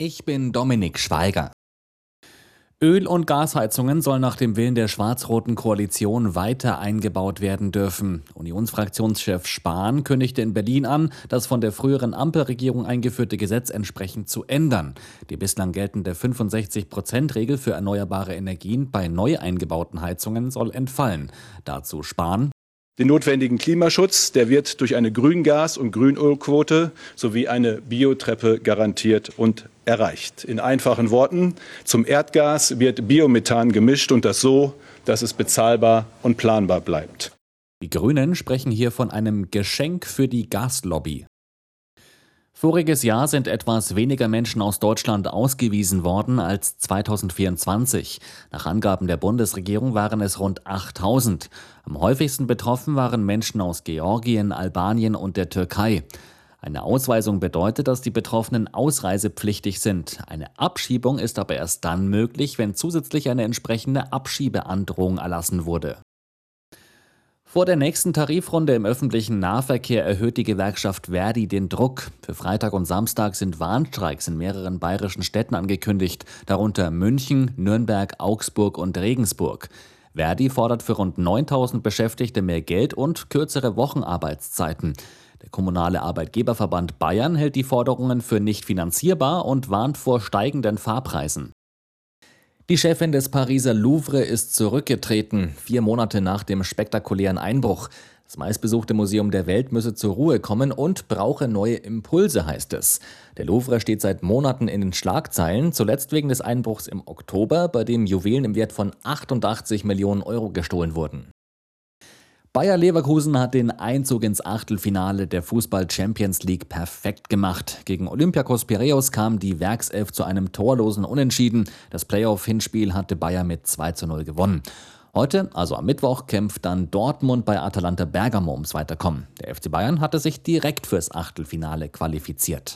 Ich bin Dominik Schweiger. Öl- und Gasheizungen sollen nach dem Willen der schwarz-roten Koalition weiter eingebaut werden dürfen. Unionsfraktionschef Spahn kündigte in Berlin an, das von der früheren Ampelregierung eingeführte Gesetz entsprechend zu ändern. Die bislang geltende 65%-Regel für erneuerbare Energien bei neu eingebauten Heizungen soll entfallen. Dazu Spahn: Den notwendigen Klimaschutz, der wird durch eine Grüngas- und Grünölquote sowie eine Biotreppe garantiert und erreicht. In einfachen Worten: Zum Erdgas wird Biomethan gemischt und das so, dass es bezahlbar und planbar bleibt. Die Grünen sprechen hier von einem Geschenk für die Gaslobby. Voriges Jahr sind etwas weniger Menschen aus Deutschland ausgewiesen worden als 2024. Nach Angaben der Bundesregierung waren es rund 8.000. Am häufigsten betroffen waren Menschen aus Georgien, Albanien und der Türkei. Eine Ausweisung bedeutet, dass die Betroffenen ausreisepflichtig sind. Eine Abschiebung ist aber erst dann möglich, wenn zusätzlich eine entsprechende Abschiebeandrohung erlassen wurde. Vor der nächsten Tarifrunde im öffentlichen Nahverkehr erhöht die Gewerkschaft ver.di den Druck. Für Freitag und Samstag sind Warnstreiks in mehreren bayerischen Städten angekündigt, darunter München, Nürnberg, Augsburg und Regensburg. ver.di fordert für rund 9.000 Beschäftigte mehr Geld und kürzere Wochenarbeitszeiten. Der kommunale Arbeitgeberverband Bayern hält die Forderungen für nicht finanzierbar und warnt vor steigenden Fahrpreisen. Die Chefin des Pariser Louvre ist zurückgetreten, 4 Monate nach dem spektakulären Einbruch. Das meistbesuchte Museum der Welt müsse zur Ruhe kommen und brauche neue Impulse, heißt es. Der Louvre steht seit Monaten in den Schlagzeilen, zuletzt wegen des Einbruchs im Oktober, bei dem Juwelen im Wert von 88 Millionen Euro gestohlen wurden. Bayer Leverkusen hat den Einzug ins Achtelfinale der Fußball-Champions League perfekt gemacht. Gegen Olympiakos Piräus kam die Werkself zu einem torlosen Unentschieden. Das Playoff-Hinspiel hatte Bayer mit 2:0 gewonnen. Heute, also am Mittwoch, kämpft dann Dortmund bei Atalanta Bergamo ums Weiterkommen. Der FC Bayern hatte sich direkt fürs Achtelfinale qualifiziert.